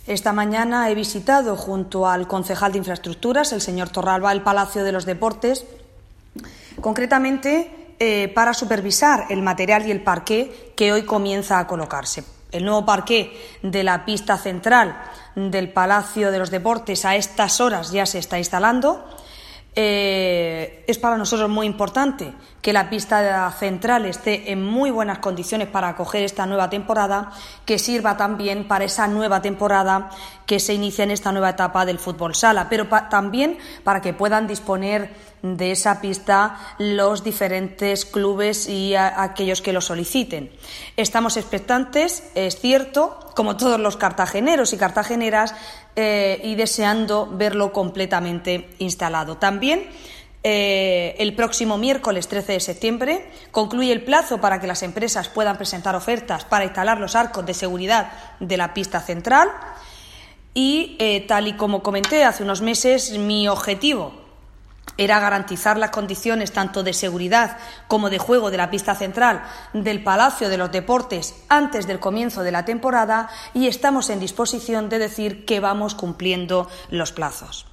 Esta mañana he visitado junto al concejal de Infraestructuras, el señor Torralba, el Palacio de los Deportes, concretamente para supervisar el material y el parqué que hoy comienza a colocarse. El nuevo parqué de la pista central del Palacio de los Deportes a estas horas ya se está instalando. Es para nosotros muy importante que la pista central esté en muy buenas condiciones para acoger esta nueva temporada, que sirva también para esa nueva temporada que se inicia en esta nueva etapa del fútbol sala, pero también para que puedan disponer de esa pista los diferentes clubes y aquellos que lo soliciten. Estamos expectantes, es cierto, como todos los cartageneros y cartageneras, y deseando verlo completamente instalado. También el próximo miércoles 13 de septiembre concluye el plazo para que las empresas puedan presentar ofertas para instalar los arcos de seguridad de la pista central y, tal y como comenté hace unos meses, mi objetivo era garantizar las condiciones tanto de seguridad como de juego de la pista central del Palacio de los Deportes antes del comienzo de la temporada, y estamos en disposición de decir que vamos cumpliendo los plazos.